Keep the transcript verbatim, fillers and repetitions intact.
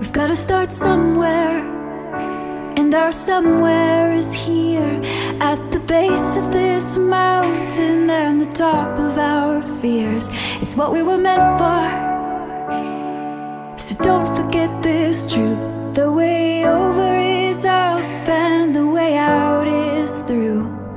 We've gotta start somewhere, and our somewhere is here, at the base of this mountain and the top of our fears. It's what we were meant for, so don't forget this truth. The way over is up and the way out is through.